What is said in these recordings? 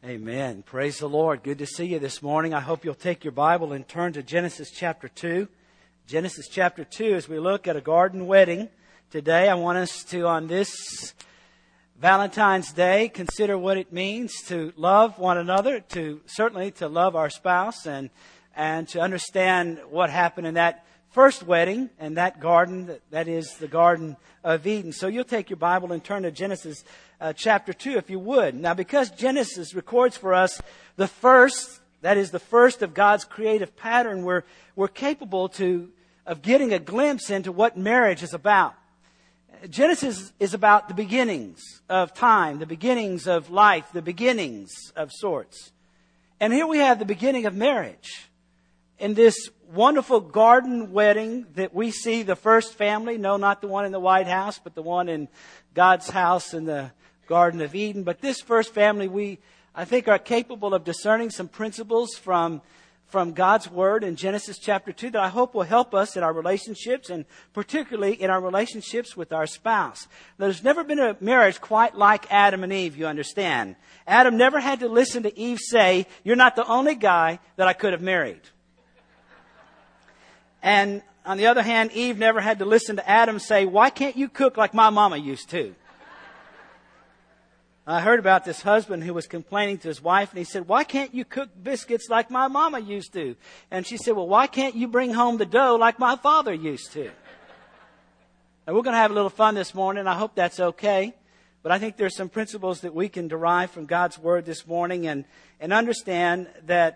Amen. Praise the Lord. Good to see you this morning. I hope you'll take your Bible and turn to Genesis chapter 2. Genesis chapter 2, as we look at a garden wedding today, I want us to, on this Valentine's Day, consider what it means to love one another, certainly to love our spouse, and to understand what happened in that first wedding and that garden, that is the Garden of Eden. So you'll take your Bible and turn to Genesis chapter 2, if you would. Now, because Genesis records for us the first, that is the first of God's creative pattern, we're capable of getting a glimpse into what marriage is about. Genesis is about the beginnings of time, the beginnings of life, the beginnings of sorts. And here we have the beginning of marriage. In this wonderful garden wedding that we see the first family, no, not the one in the White House, but the one in God's house in the Garden of Eden. But this first family, I think, are capable of discerning some principles from God's Word in Genesis chapter 2 that I hope will help us in our relationships, and particularly in our relationships with our spouse. There's never been a marriage quite like Adam and Eve, you understand. Adam never had to listen to Eve say, "You're not the only guy that I could have married." And on the other hand, Eve never had to listen to Adam say, "Why can't you cook like my mama used to?" I heard about this husband who was complaining to his wife, and he said, "Why can't you cook biscuits like my mama used to?" And she said, "Well, why can't you bring home the dough like my father used to?" And we're going to have a little fun this morning. I hope that's okay. But I think there's some principles that we can derive from God's Word this morning and understand that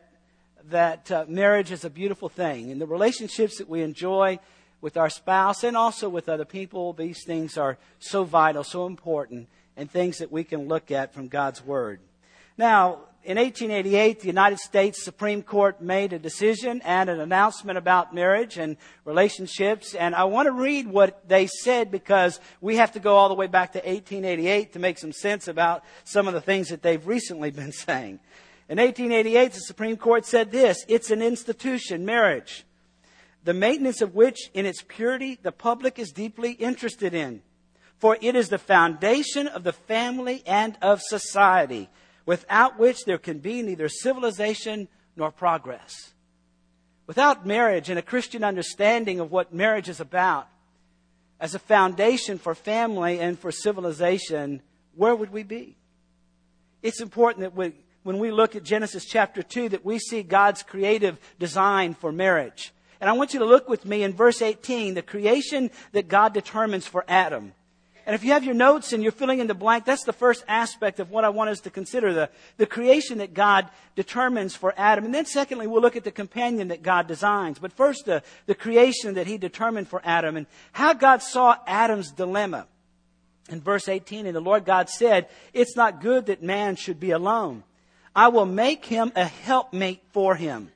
marriage is a beautiful thing. And the relationships that we enjoy with our spouse and also with other people, these things are so vital, so important, and things that we can look at from God's Word. Now, in 1888, the United States Supreme Court made a decision and an announcement about marriage and relationships. And I want to read what they said because we have to go all the way back to 1888 to make some sense about some of the things that they've recently been saying. In 1888, the Supreme Court said this: "It's an institution, marriage, the maintenance of which in its purity the public is deeply interested in. For it is the foundation of the family and of society, without which there can be neither civilization nor progress." Without marriage and a Christian understanding of what marriage is about, as a foundation for family and for civilization, where would we be? It's important that when we look at Genesis chapter 2, that we see God's creative design for marriage. And I want you to look with me in verse 18, the creation that God determines for Adam. And if you have your notes and you're filling in the blank, that's the first aspect of what I want us to consider, the creation that God determines for Adam. And then secondly, we'll look at the companion that God designs. But first, the creation that He determined for Adam and how God saw Adam's dilemma. In verse 18, "And the Lord God said, 'It's not good that man should be alone. I will make him a helpmate for him.'"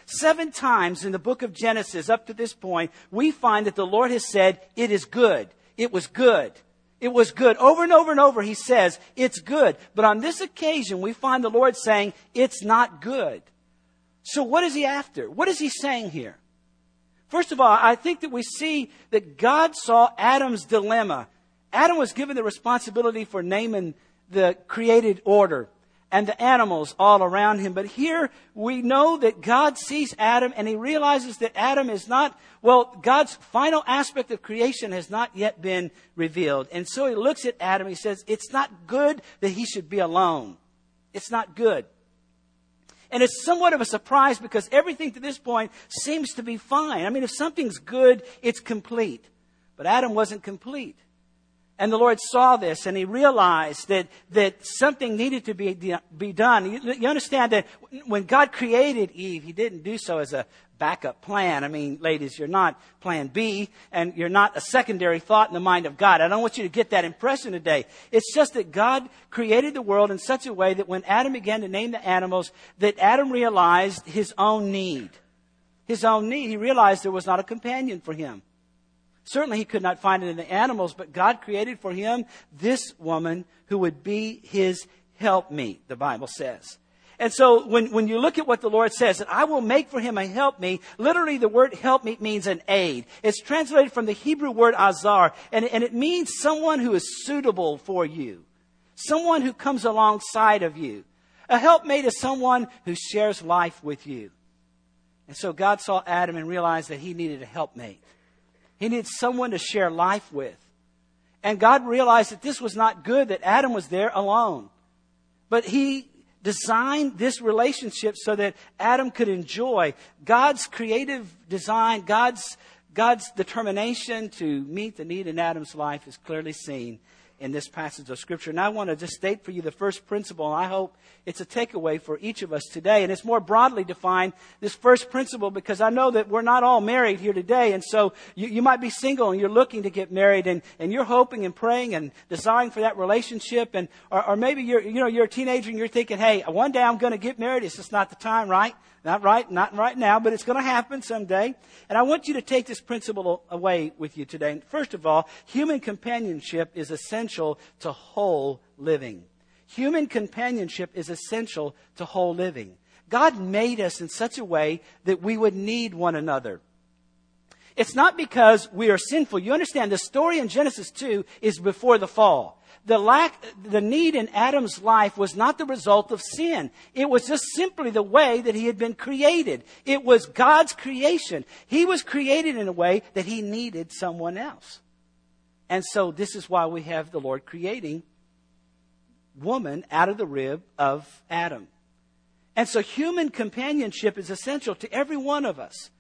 7 times in the book of Genesis up to this point, we find that the Lord has said, "It is good. It was good. It was good." Over and over and over, He says, "It's good." But on this occasion, we find the Lord saying, "It's not good." So what is He after? What is He saying here? First of all, I think that we see that God saw Adam's dilemma. Adam was given the responsibility for naming the created order and the animals all around him. But here we know that God sees Adam and He realizes that Adam is not, God's final aspect of creation has not yet been revealed. And so He looks at Adam, He says, "It's not good that he should be alone. It's not good." And it's somewhat of a surprise because everything to this point seems to be fine. I mean, if something's good, it's complete. But Adam wasn't complete. And the Lord saw this and He realized that something needed to be done. You understand that when God created Eve, He didn't do so as a backup plan. I mean, ladies, you're not plan B and you're not a secondary thought in the mind of God. I don't want you to get that impression today. It's just that God created the world in such a way that when Adam began to name the animals, that Adam realized his own need. His own need. He realized there was not a companion for him. Certainly he could not find it in the animals, but God created for him this woman who would be his helpmeet, the Bible says. And so when you look at what the Lord says, that I will make for him a helpmeet, literally the word helpmeet means an aid. It's translated from the Hebrew word azar, and it means someone who is suitable for you. Someone who comes alongside of you. A helpmate is someone who shares life with you. And so God saw Adam and realized that he needed a helpmate. He needed someone to share life with. And God realized that this was not good, that Adam was there alone. But he designed this relationship so that Adam could enjoy God's creative design, God's determination to meet the need in Adam's life is clearly seen in this passage of Scripture. And I want to just state for you the first principle, and I hope it's a takeaway for each of us today. And it's more broadly defined, this first principle, because I know that we're not all married here today. And so you might be single and you're looking to get married, and you're hoping and praying and desiring for that relationship. And or maybe you're a teenager and you're thinking, hey, one day I'm going to get married. It's just not the time, right? Not right now, but it's going to happen someday. And I want you to take this principle away with you today. First of all, human companionship is essential to whole living. Human companionship is essential to whole living. God made us in such a way that we would need one another. It's not because we are sinful. You understand, the story in Genesis 2 is before the fall. The need in Adam's life was not the result of sin. It was just simply the way that he had been created. It was God's creation. He was created in a way that he needed someone else. And so this is why we have the Lord creating woman out of the rib of Adam. And so human companionship is essential to every one of us.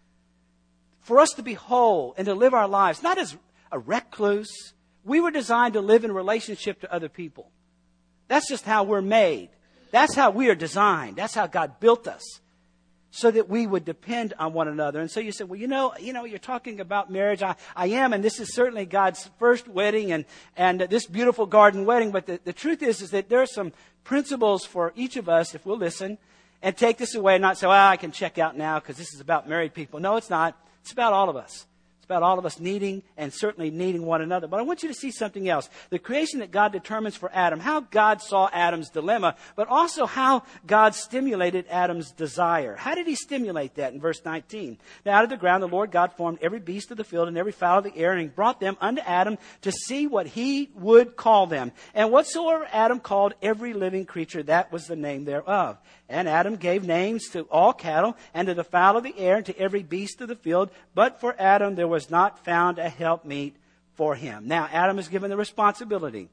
For us to be whole and to live our lives, not as a recluse. We were designed to live in relationship to other people. That's just how we're made. That's how we are designed. That's how God built us, so that we would depend on one another. And so you say, well, you're talking about marriage. I am, and this is certainly God's first wedding and this beautiful garden wedding. But the truth is that there are some principles for each of us, if we'll listen and take this away and not say, well, I can check out now because this is about married people. No, it's not. It's about all of us. About all of us needing and certainly needing one another. But I want you to see something else. The creation that God determines for Adam, how God saw Adam's dilemma, but also how God stimulated Adam's desire. How did he stimulate that in verse 19? Now out of the ground the Lord God formed every beast of the field and every fowl of the air, and he brought them unto Adam to see what he would call them. And whatsoever Adam called every living creature, that was the name thereof. And Adam gave names to all cattle, and to the fowl of the air, and to every beast of the field. But for Adam there was not found a helpmeet for him. Now, Adam is given the responsibility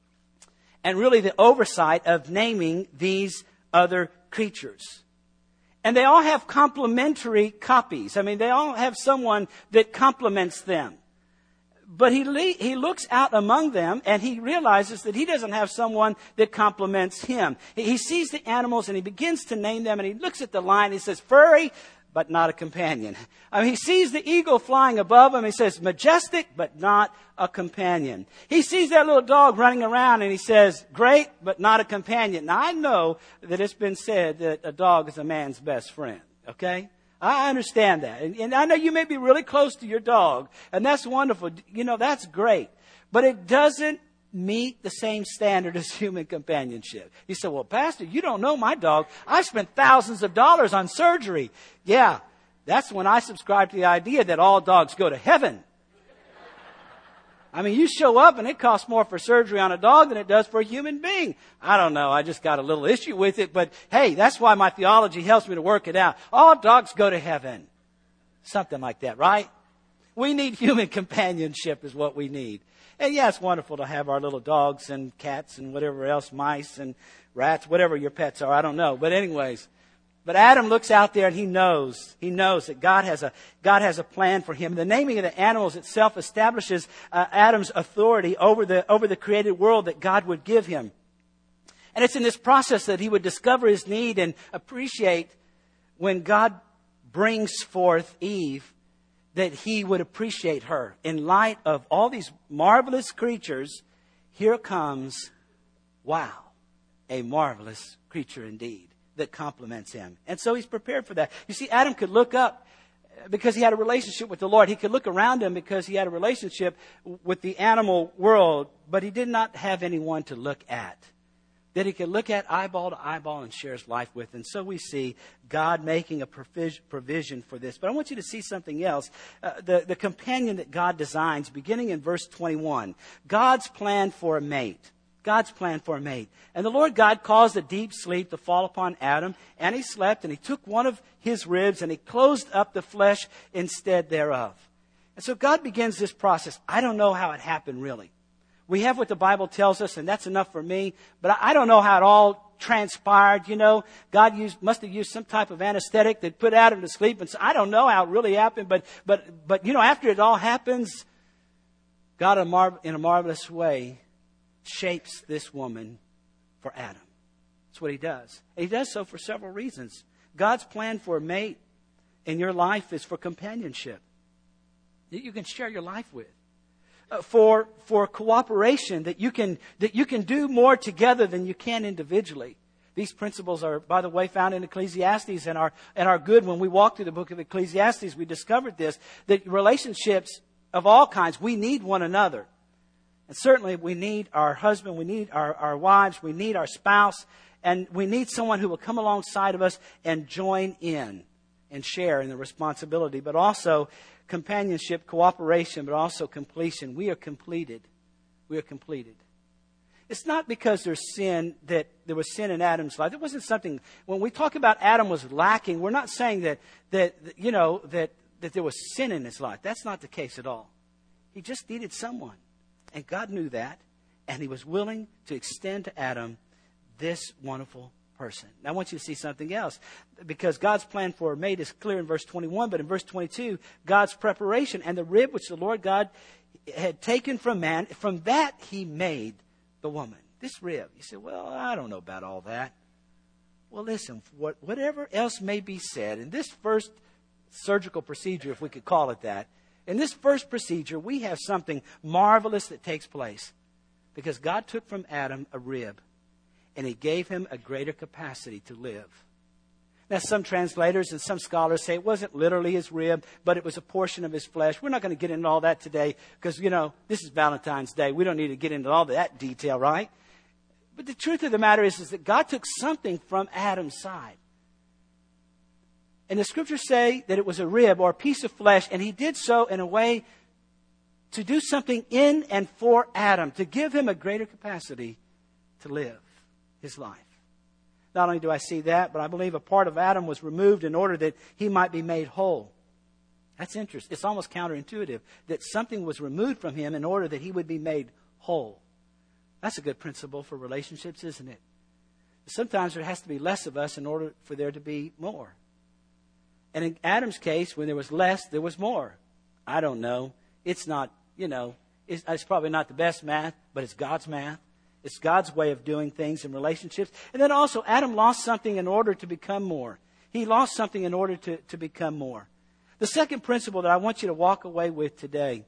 and really the oversight of naming these other creatures. And they all have complementary copies. I mean, they all have someone that complements them. But he looks out among them and he realizes that he doesn't have someone that complements him. He sees the animals and he begins to name them, and he looks at the lion. He says, furry, but not a companion. I mean, he sees the eagle flying above him. He says, majestic, but not a companion. He sees that little dog running around and he says, great, but not a companion. Now, I know that it's been said that a dog is a man's best friend, okay? I understand that. And I know you may be really close to your dog, and that's wonderful. That's great. But it doesn't meet the same standard as human companionship. You say, well, Pastor, you don't know my dog. I spent thousands of dollars on surgery. Yeah, that's when I subscribe to the idea that all dogs go to heaven. I mean, you show up and it costs more for surgery on a dog than it does for a human being. I don't know. I just got a little issue with it. But hey, that's why my theology helps me to work it out. All dogs go to heaven. Something like that, right? We need human companionship is what we need. And yeah, it's wonderful to have our little dogs and cats and whatever else, mice and rats, whatever your pets are. I don't know. But anyways. But Adam looks out there and he knows that God has a plan for him. The naming of the animals itself establishes Adam's authority over the created world that God would give him. And it's in this process that he would discover his need and appreciate when God brings forth Eve, that he would appreciate her. In light of all these marvelous creatures, here comes, wow, a marvelous creature indeed that complements him. And so he's prepared for that. You see, Adam could look up because he had a relationship with the Lord. He could look around him because he had a relationship with the animal world, but he did not have anyone to look at that he could look at eyeball to eyeball and share his life with. And so we see God making a provision for this. But I want you to see something else. The companion that God designs, beginning in verse 21. God's plan for a mate. God's plan for a mate. And the Lord God caused a deep sleep to fall upon Adam, and he slept, and he took one of his ribs, and he closed up the flesh instead thereof. And so God begins this process. I don't know how it happened, really. We have what the Bible tells us, and that's enough for me, but I don't know how it all transpired. You know, God must have used some type of anesthetic that put Adam to sleep, and so I don't know how it really happened, but you know, after it all happens, God in a marvelous way shapes this woman for Adam. That's what he does. And he does so for several reasons. God's plan for a mate in your life is for companionship that you can share your life with. For cooperation, that you can do more together than you can individually. These principles are, by the way, found in Ecclesiastes and are good. When we walk through the book of Ecclesiastes, we discovered this, that relationships of all kinds, we need one another. And certainly we need our husband, we need our wives, we need our spouse, and we need someone who will come alongside of us and join in and share in the responsibility, but also companionship, cooperation, but also completion. We are completed. We are completed. It's not because there's sin that there was sin in Adam's life. It wasn't something, when we talk about Adam was lacking, we're not saying that there was sin in his life. That's not the case at all. He just needed someone. And God knew that. And he was willing to extend to Adam this wonderful person. Now I want you to see something else, because God's plan for a mate is clear in verse 21, but in verse 22, God's preparation and the rib which the Lord God had taken from man, from that he made the woman. This rib. You say, well, I don't know about all that. Well, listen, whatever else may be said, in this first surgical procedure, if we could call it that, in this first procedure, we have something marvelous that takes place, because God took from Adam a rib, and he gave him a greater capacity to live. Now, some translators and some scholars say it wasn't literally his rib, but it was a portion of his flesh. We're not going to get into all that today because, this is Valentine's Day. We don't need to get into all that detail, right? But the truth of the matter is that God took something from Adam's side. And the scriptures say that it was a rib or a piece of flesh, and he did so in a way to do something in and for Adam, to give him a greater capacity to live his life. Not only do I see that, but I believe a part of Adam was removed in order that he might be made whole. That's interesting. It's almost counterintuitive that something was removed from him in order that he would be made whole. That's a good principle for relationships, isn't it? Sometimes there has to be less of us in order for there to be more. And in Adam's case, when there was less, there was more. I don't know. It's not, it's probably not the best math, but it's God's math. It's God's way of doing things in relationships. And then also, Adam lost something in order to become more. He lost something in order to become more. The second principle that I want you to walk away with today,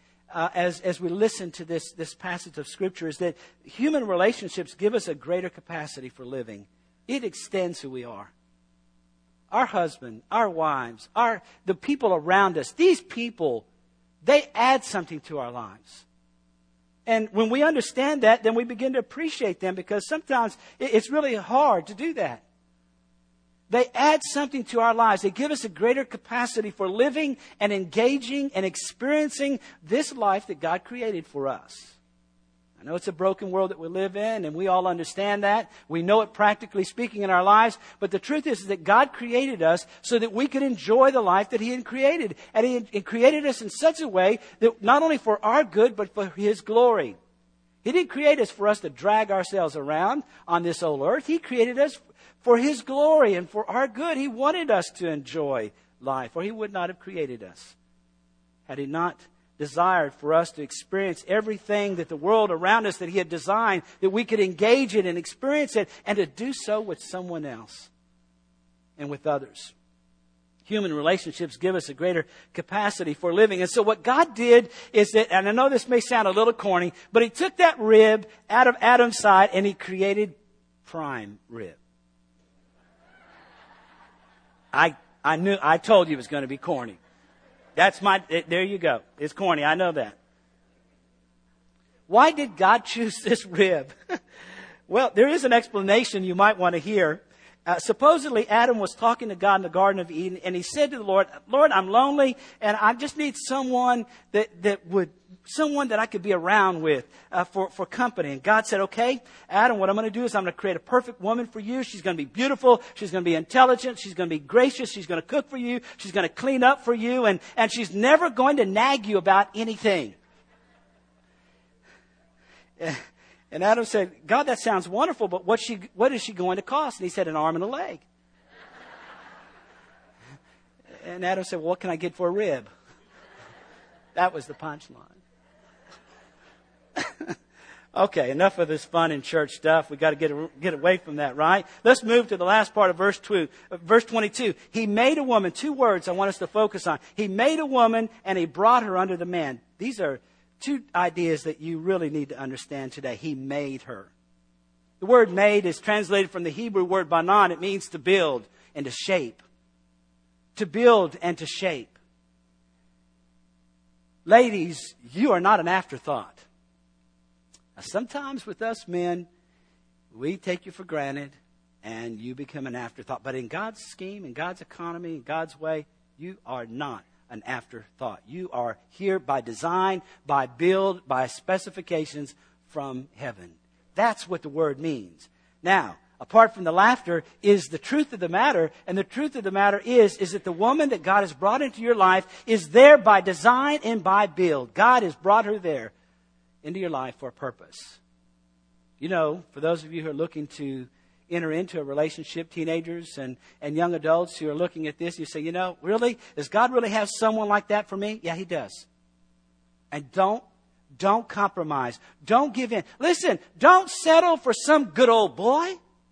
as we listen to this passage of Scripture, is that human relationships give us a greater capacity for living. It extends who we are. Our husband, our wives, the people around us, these people, they add something to our lives. And when we understand that, then we begin to appreciate them, because sometimes it's really hard to do that. They add something to our lives. They give us a greater capacity for living and engaging and experiencing this life that God created for us. I know it's a broken world that we live in, and we all understand that. We know it practically speaking in our lives. But the truth is that God created us so that we could enjoy the life that He had created. And He created us in such a way that not only for our good, but for His glory. He didn't create us for us to drag ourselves around on this old earth. He created us for His glory and for our good. He wanted us to enjoy life, or He would not have created us had He not desired for us to experience everything that the world around us that He had designed, that we could engage in and experience it, and to do so with someone else and with others. Human relationships give us a greater capacity for living. And so what God did is that, and I know this may sound a little corny, but He took that rib out of Adam's side and He created prime rib. I told you it was going to be corny. There you go. It's corny. I know that. Why did God choose this rib? Well, there is an explanation you might want to hear. Supposedly, Adam was talking to God in the Garden of Eden, and he said to the Lord, Lord, I'm lonely, and I just need someone that I could be around with for company. And God said, okay, Adam, what I'm going to do is I'm going to create a perfect woman for you. She's going to be beautiful. She's going to be intelligent. She's going to be gracious. She's going to cook for you. She's going to clean up for you, and she's never going to nag you about anything. And Adam said, God, that sounds wonderful, but what is she going to cost? And he said, an arm and a leg. And Adam said, well, what can I get for a rib? That was the punchline. Okay, enough of this fun in church stuff. We've got to get away from that, right? Let's move to the last part of verse 22. He made a woman. 2 words I want us to focus on. He made a woman and he brought her unto the man. These are 2 ideas that you really need to understand today. He made her. The word made is translated from the Hebrew word banan. It means to build and to shape. To build and to shape. Ladies, you are not an afterthought. Now, sometimes with us men, we take you for granted and you become an afterthought. But in God's scheme, in God's economy, in God's way, you are not an afterthought. You are here by design, by build, by specifications from heaven. That's what the word means. Now, apart from the laughter is the truth of the matter. And the truth of the matter is that the woman that God has brought into your life is there by design and by build. God has brought her there into your life for a purpose. You know, for those of you who are looking to enter into a relationship, teenagers and young adults who are looking at this, you say, you know, really? Does God really have someone like that for me? Yeah, He does. And don't compromise. Don't give in. Listen, don't settle for some good old boy.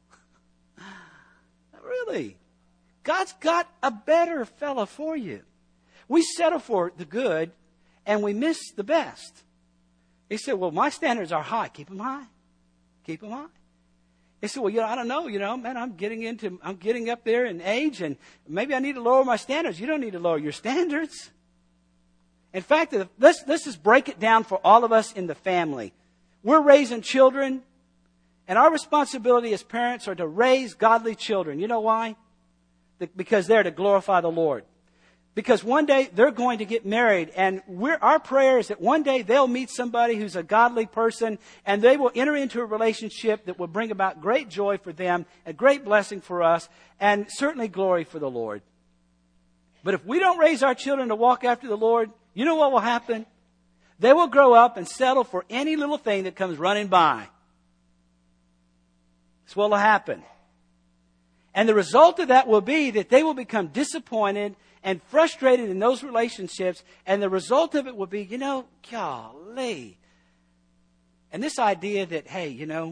Really. God's got a better fella for you. We settle for the good and we miss the best. He said, well, my standards are high. Keep them high. Keep them high. He said, well, I don't know, man, I'm getting up there in age and maybe I need to lower my standards. You don't need to lower your standards. In fact, let's just break it down for all of us in the family. We're raising children and our responsibility as parents are to raise godly children. You know why? Because they're to glorify the Lord. Because one day they're going to get married and our prayer is that one day they'll meet somebody who's a godly person and they will enter into a relationship that will bring about great joy for them, a great blessing for us, and certainly glory for the Lord. But if we don't raise our children to walk after the Lord, you know what will happen? They will grow up and settle for any little thing that comes running by. That's what will happen. And the result of that will be that they will become disappointed and frustrated in those relationships. And the result of it will be, golly. And this idea that, hey,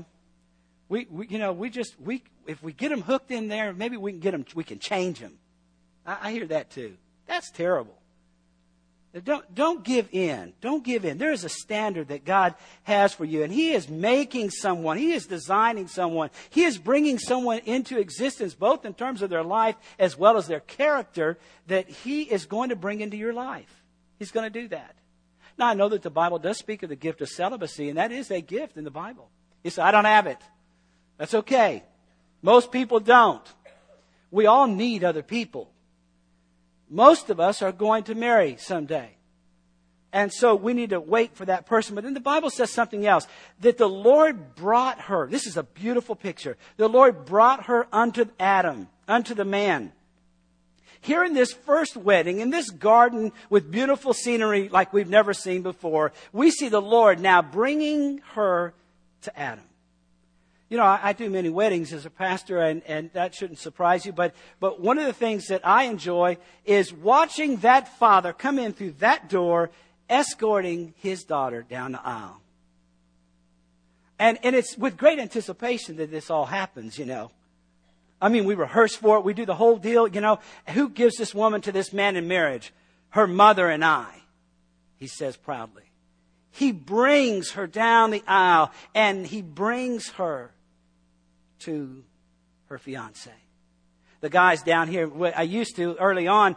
if we get them hooked in there, maybe we can change them. I hear that too. That's terrible. Don't give in. Don't give in. There is a standard that God has for you. And He is making someone. He is designing someone. He is bringing someone into existence, both in terms of their life as well as their character, that He is going to bring into your life. He's going to do that. Now, I know that the Bible does speak of the gift of celibacy, and that is a gift in the Bible. You say, I don't have it. That's okay. Most people don't. We all need other people. Most of us are going to marry someday. And so we need to wait for that person. But then the Bible says something else. That the Lord brought her. This is a beautiful picture. The Lord brought her unto Adam, unto the man. Here in this first wedding, in this garden with beautiful scenery like we've never seen before, we see the Lord now bringing her to Adam. I do many weddings as a pastor, and that shouldn't surprise you. But one of the things that I enjoy is watching that father come in through that door, escorting his daughter down the aisle. And it's with great anticipation that this all happens, I mean, we rehearse for it. We do the whole deal, Who gives this woman to this man in marriage? Her mother and I, he says proudly. He brings her down the aisle, and he brings her to her fiancé. the guys down here. I used to early on,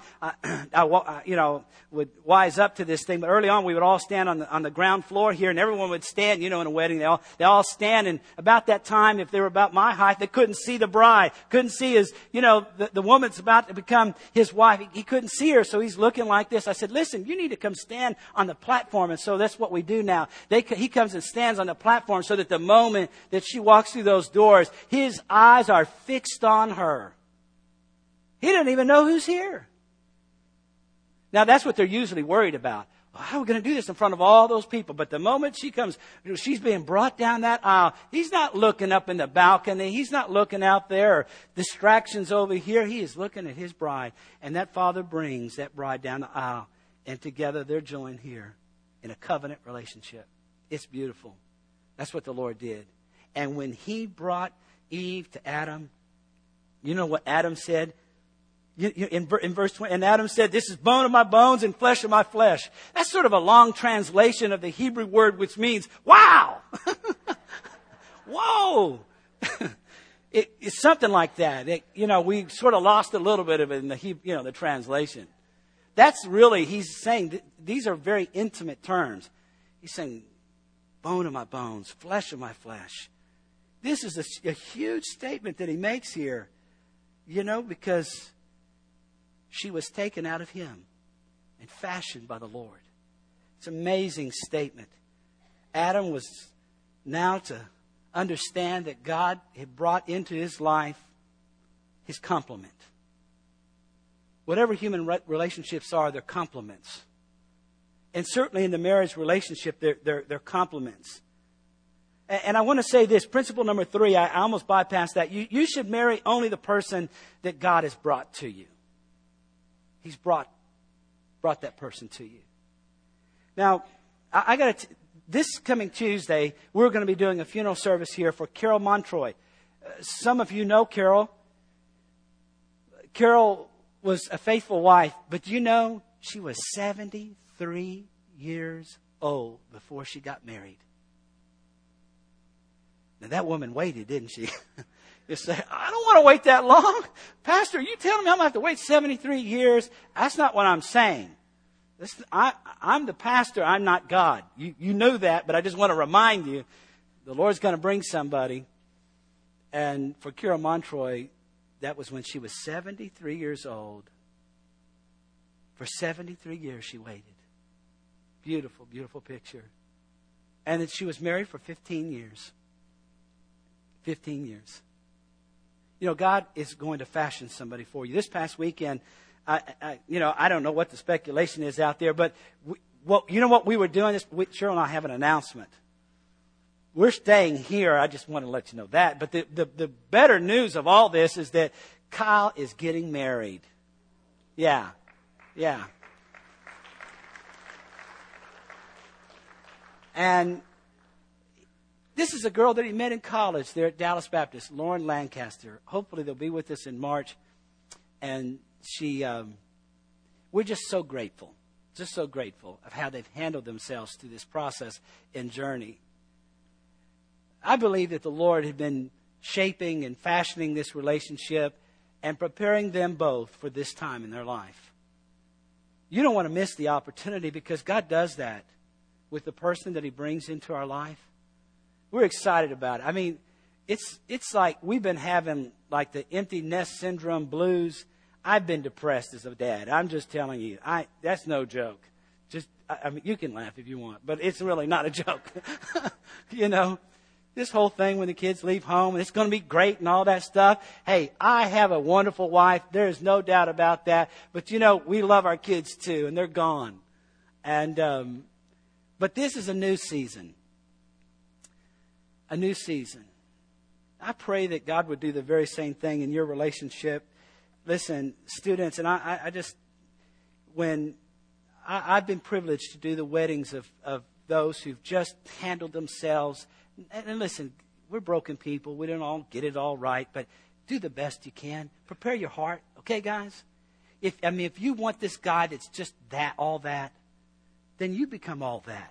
would wise up to this thing. But early on, we would all stand on the ground floor here, and everyone would stand. In a wedding, they all stand. And about that time, if they were about my height, they couldn't see the bride, couldn't see his, the woman's about to become his wife. He couldn't see her, so he's looking like this. I said, listen, you need to come stand on the platform. And so that's what we do now. He comes and stands on the platform so that the moment that she walks through those doors, his eyes are fixed on her. He doesn't even know who's here. Now, that's what they're usually worried about. How are we going to do this in front of all those people? But the moment she comes, she's being brought down that aisle. He's not looking up in the balcony. He's not looking out there. Or distractions over here. He is looking at his bride. And that father brings that bride down the aisle. And together they're joined here in a covenant relationship. It's beautiful. That's what the Lord did. And when he brought Eve to Adam, you know what Adam said? In verse 20, and Adam said, this is bone of my bones and flesh of my flesh. That's sort of a long translation of the Hebrew word, which means, wow! Whoa! It's something like that. We sort of lost a little bit of it in the translation. That's really, he's saying, these are very intimate terms. He's saying, bone of my bones, flesh of my flesh. This is a huge statement that he makes here, because she was taken out of him and fashioned by the Lord. It's an amazing statement. Adam was now to understand that God had brought into his life his complement. Whatever human relationships are, they're complements. And certainly in the marriage relationship, they're complements. And I want to say this, principle number 3, I almost bypassed that. You should marry only the person that God has brought to you. He's brought that person to you. Now, this coming Tuesday, we're going to be doing a funeral service here for Carol Montroy. Some of you know Carol. Carol was a faithful wife, but she was 73 years old before she got married. Now, that woman waited, didn't she? You say, I don't want to wait that long. Pastor, you telling me I'm going to have to wait 73 years? That's not what I'm saying. I'm the pastor. I'm not God. You know that, but I just want to remind you, the Lord's going to bring somebody. And for Kira Montroy, that was when she was 73 years old. For 73 years she waited. Beautiful, beautiful picture. And that she was married for 15 years. 15 years. God is going to fashion somebody for you. This past weekend, I don't know what the speculation is out there, but what we were doing? Cheryl and I have an announcement. We're staying here. I just want to let you know that. But the better news of all this is that Kyle is getting married. Yeah. And this is a girl that he met in college there at Dallas Baptist, Lauren Lancaster. Hopefully they'll be with us in March. And we're just so grateful of how they've handled themselves through this process and journey. I believe that the Lord had been shaping and fashioning this relationship and preparing them both for this time in their life. You don't want to miss the opportunity, because God does that with the person that he brings into our life. We're excited about it. I mean, it's like we've been having like the empty nest syndrome blues. I've been depressed as a dad. I'm just telling you. That's no joke. I mean, you can laugh if you want, but it's really not a joke. This whole thing when the kids leave home, and it's going to be great and all that stuff. Hey, I have a wonderful wife. There's no doubt about that. But we love our kids too, and they're gone. And but this is a new season. A new season. I pray that God would do the very same thing in your relationship. Listen, students, and I've been privileged to do the weddings of those who've just handled themselves. And listen, we're broken people. We don't all get it all right, but do the best you can. Prepare your heart. Okay, guys? If you want this guy that's just that, all that, then you become all that.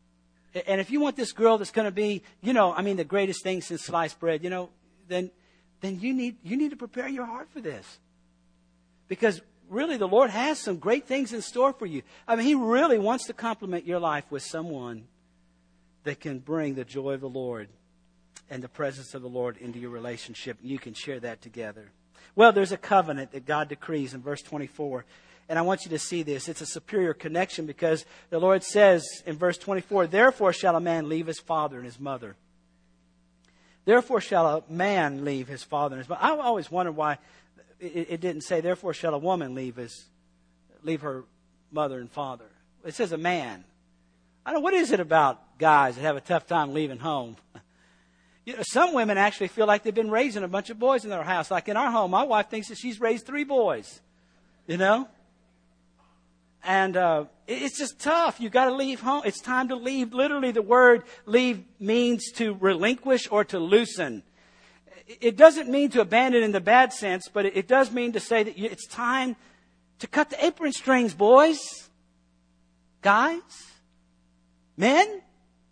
And if you want this girl that's going to be, the greatest thing since sliced bread, then then you need to prepare your heart for this. Because really the Lord has some great things in store for you. I mean, He really wants to complement your life with someone that can bring the joy of the Lord and the presence of the Lord into your relationship. You can share that together. Well, there's a covenant that God decrees in verse 24. And I want you to see this. It's a superior connection because the Lord says in verse 24, therefore shall a man leave his father and his mother. Therefore shall a man leave his father and his mother. I always wondered why it didn't say, therefore shall a woman leave her mother and father. It says a man. I don't know, what is it about guys that have a tough time leaving home? You know, some women actually feel like they've been raising a bunch of boys in their house. Like in our home, my wife thinks that she's raised 3 boys. You know? And it's just tough. You've got to leave home. It's time to leave. Literally, the word leave means to relinquish or to loosen. It doesn't mean to abandon in the bad sense, but it does mean to say that it's time to cut the apron strings, boys, guys, men,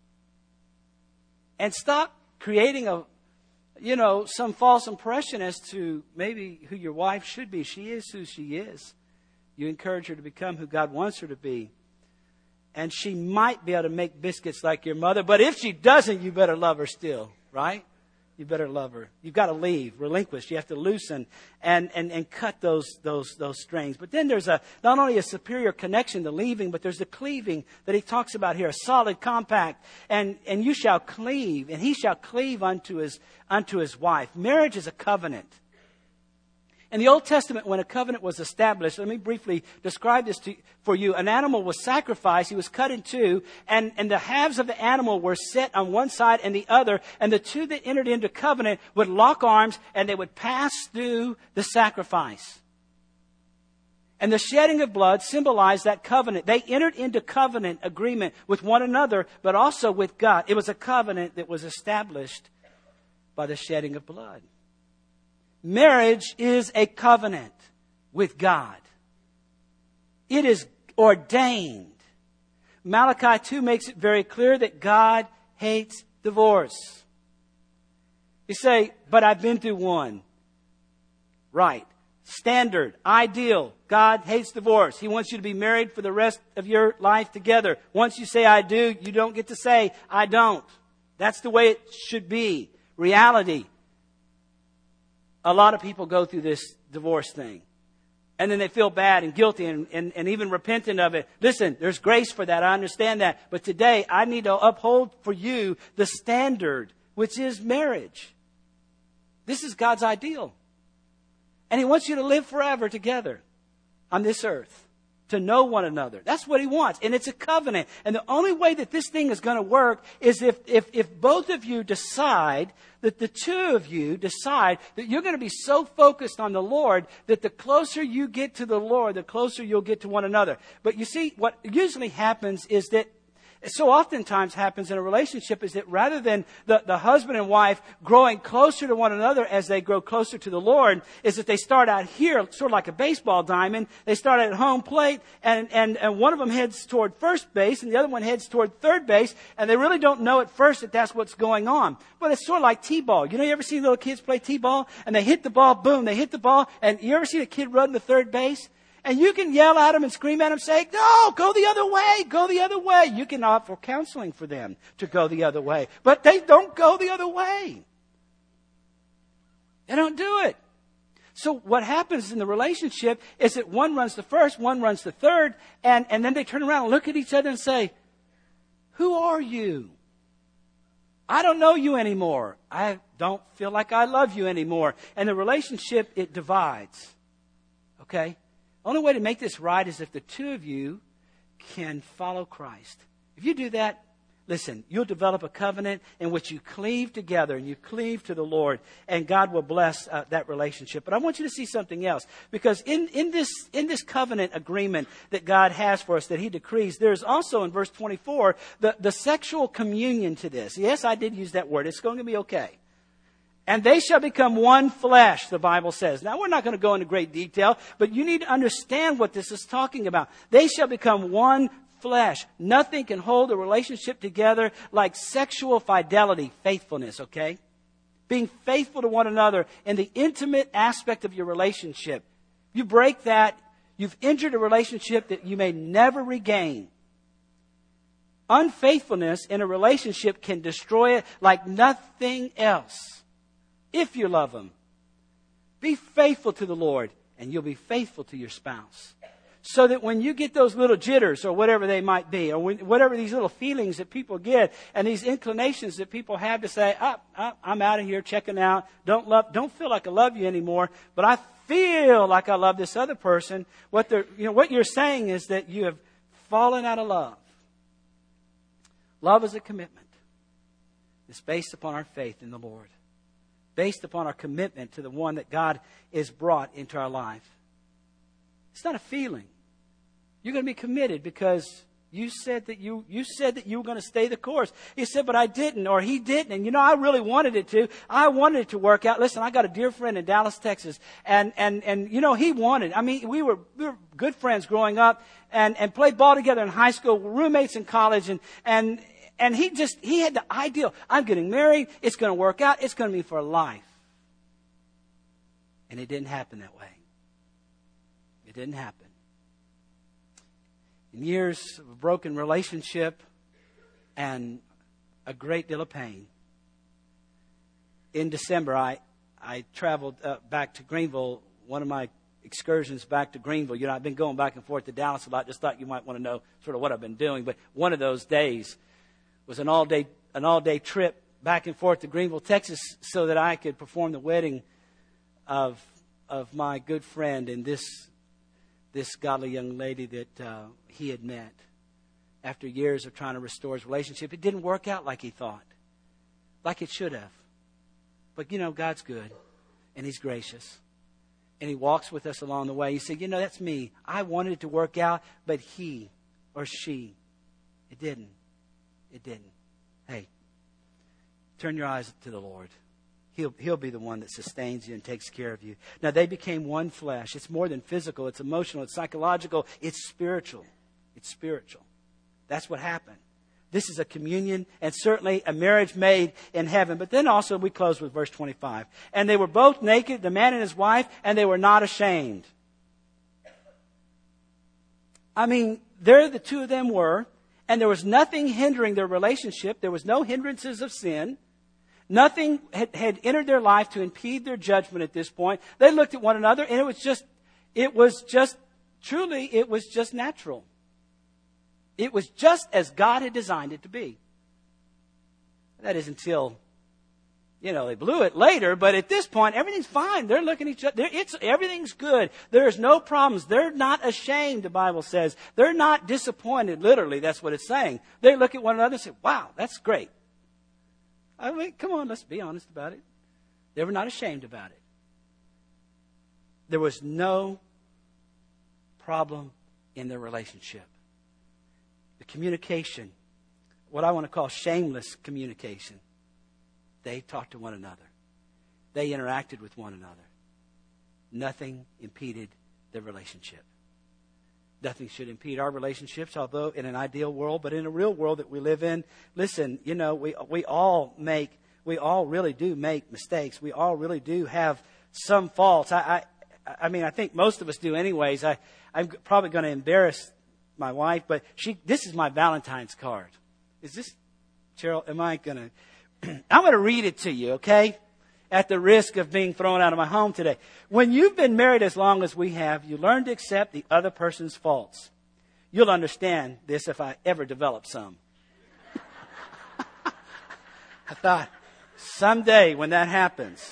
and stop creating some false impression as to maybe who your wife should be. She is who she is. You encourage her to become who God wants her to be. And she might be able to make biscuits like your mother, but if she doesn't, you better love her still, right? You better love her. You've got to leave, relinquish. You have to loosen and cut those strings. But then there's not only a superior connection to leaving, but there's the cleaving that he talks about here, a solid compact. And you shall cleave, and he shall cleave unto his wife. Marriage is a covenant. In the Old Testament, when a covenant was established, let me briefly describe this for you. An animal was sacrificed. He was cut in two, and the halves of the animal were set on one side and the other, and the two that entered into covenant would lock arms, and they would pass through the sacrifice. And the shedding of blood symbolized that covenant. They entered into covenant agreement with one another, but also with God. It was a covenant that was established by the shedding of blood. Marriage is a covenant with God. It is ordained. Malachi 2 makes it very clear that God hates divorce. You say, but I've been through one. Right. Standard. Ideal. God hates divorce. He wants you to be married for the rest of your life together. Once you say I do, you don't get to say I don't. That's the way it should be. Reality. A lot of people go through this divorce thing. And then they feel bad and guilty and even repentant of it. Listen, there's grace for that. I understand that. But today, I need to uphold for you the standard, which is marriage. This is God's ideal. And He wants you to live forever together on this earth. To know one another. That's what He wants. And it's a covenant. And the only way that this thing is going to work is if both of you decide, that the two of you decide that you're going to be so focused on the Lord that the closer you get to the Lord, the closer you'll get to one another. But you see, what usually happens is that so oftentimes happens in a relationship is that rather than the husband and wife growing closer to one another as they grow closer to the Lord, is that they start out here sort of like a baseball diamond. They start at home plate and one of them heads toward first base and the other one heads toward third base, and they really don't know at first that that's what's going on. But it's sort of like T-ball. You know, you ever see little kids play T-ball and they hit the ball, boom, they hit the ball, and you ever see a kid run to third base? And you can yell at them and scream at them, say, no, go the other way, go the other way. You can offer counseling for them to go the other way. But they don't go the other way. They don't do it. So what happens in the relationship is that one runs the first, one runs the third, and then they turn around and look at each other and say, who are you? I don't know you anymore. I don't feel like I love you anymore. And the relationship, it divides. Okay? The only way to make this right is if the two of you can follow Christ. If you do that, listen, you'll develop a covenant in which you cleave together and you cleave to the Lord, and God will bless that relationship. But I want you to see something else, because in this covenant agreement that God has for us, that He decrees, there's also in verse 24 the sexual communion to this. Yes, I did use that word. It's going to be okay. And they shall become one flesh, the Bible says. Now, we're not going to go into great detail, but you need to understand what this is talking about. They shall become one flesh. Nothing can hold a relationship together like sexual fidelity, faithfulness, okay? Being faithful to one another in the intimate aspect of your relationship. You break that, you've injured a relationship that you may never regain. Unfaithfulness in a relationship can destroy it like nothing else. If you love them, be faithful to the Lord, and you'll be faithful to your spouse. So that when you get those little jitters or whatever they might be, or whatever these little feelings that people get and these inclinations that people have to say, I'm out of here, checking out, don't feel like I love you anymore, but I feel like I love this other person. What you're saying is that you have fallen out of love. Love is a commitment. It's based upon our faith in the Lord. Based upon our commitment to the one that God has brought into our life. It's not a feeling. You're going to be committed because you said that you were going to stay the course. He said, but I didn't, or he didn't. And I really wanted it to. I wanted it to work out. Listen, I got a dear friend in Dallas, Texas, and he wanted. I mean, we were good friends growing up, and played ball together in high school, roommates in college, and he had the ideal. I'm getting married. It's going to work out. It's going to be for life. And it didn't happen that way. It didn't happen. In years of a broken relationship and a great deal of pain. In December, I traveled back to Greenville, one of my excursions back to Greenville. I've been going back and forth to Dallas a lot. Just thought you might want to know sort of what I've been doing. But one of those days was an all-day trip back and forth to Greenville, Texas, so that I could perform the wedding of my good friend and this godly young lady that he had met. After years of trying to restore his relationship, it didn't work out like he thought, like it should have. But God's good, and He's gracious, and He walks with us along the way. He said, that's me. I wanted it to work out, but he or she, it didn't. It didn't. Hey, turn your eyes to the Lord. He'll be the one that sustains you and takes care of you. Now, they became one flesh. It's more than physical. It's emotional. It's psychological. It's spiritual. It's spiritual. That's what happened. This is a communion and certainly a marriage made in heaven. But then also we close with verse 25. And they were both naked, the man and his wife, and they were not ashamed. I mean, there the two of them were, and there was nothing hindering their relationship. There was no hindrances of sin. Nothing had entered their life to impede their judgment at this point. They looked at one another, and it was just natural. It was just as God had designed it to be. That is until, they blew it later, but at this point, everything's fine. They're looking at each other. Everything's good. There's no problems. They're not ashamed, the Bible says. They're not disappointed. Literally, that's what it's saying. They look at one another and say, wow, that's great. I mean, come on, let's be honest about it. They were not ashamed about it. There was no problem in their relationship. The communication, what I want to call shameless communication, they talked to one another. They interacted with one another. Nothing impeded their relationship. Nothing should impede our relationships, although in an ideal world, but in a real world that we live in, listen, we all really do make mistakes. We all really do have some faults. I think most of us do anyways. I'm probably going to embarrass my wife, but this is my Valentine's card. Is this, Cheryl, I'm going to read it to you, okay? At the risk of being thrown out of my home today. When you've been married as long as we have, you learn to accept the other person's faults. You'll understand this if I ever develop some. I thought, someday when that happens,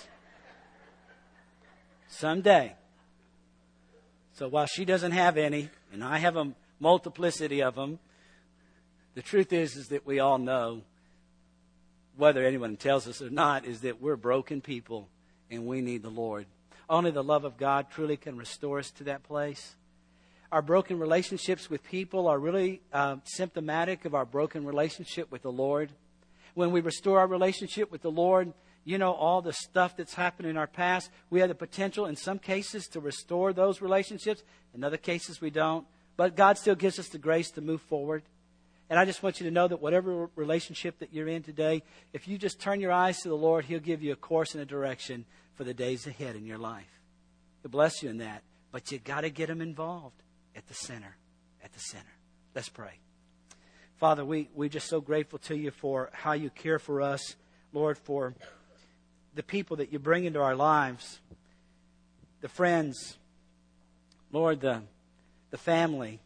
someday. So while she doesn't have any, and I have a multiplicity of them, the truth is that we all know, whether anyone tells us or not, is that we're broken people and we need the Lord. Only the love of God truly can restore us to that place. Our broken relationships with people are really symptomatic of our broken relationship with the Lord. When we restore our relationship with the Lord, all the stuff that's happened in our past, we have the potential in some cases to restore those relationships. In other cases, we don't. But God still gives us the grace to move forward. And I just want you to know that whatever relationship that you're in today, if you just turn your eyes to the Lord, He'll give you a course and a direction for the days ahead in your life. He'll bless you in that. But you got to get Him involved at the center. At the center. Let's pray. Father, we're just so grateful to You for how You care for us, Lord, for the people that You bring into our lives, the friends, Lord, the family,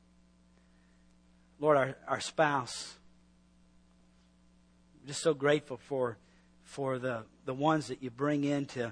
Lord, our spouse. I'm just so grateful for the ones that You bring in to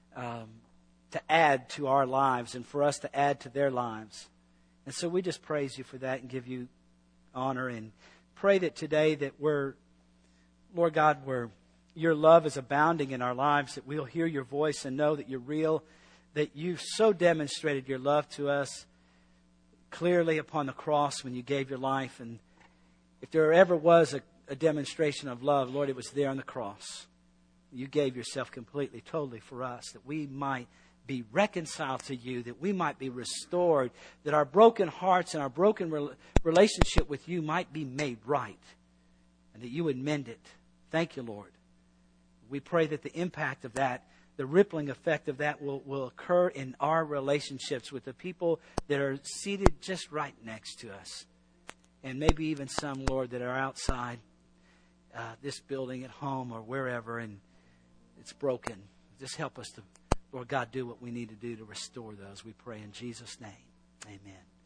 add to our lives and for us to add to their lives. And so we just praise You for that and give You honor and pray that today that Lord God, where Your love is abounding in our lives, that we'll hear Your voice and know that You're real, that You've so demonstrated Your love to us clearly upon the cross when You gave Your life. And if there ever was a demonstration of love, Lord, it was there on the cross. You gave Yourself completely, totally for us, that we might be reconciled to You, that we might be restored, that our broken hearts and our broken relationship with You might be made right, and that You would mend it. Thank You, Lord. We pray that the impact of that, the rippling effect of that will occur in our relationships with the people that are seated just right next to us. And maybe even some, Lord, that are outside this building at home or wherever, and it's broken. Just help us to, Lord God, do what we need to do to restore those. We pray in Jesus' name. Amen.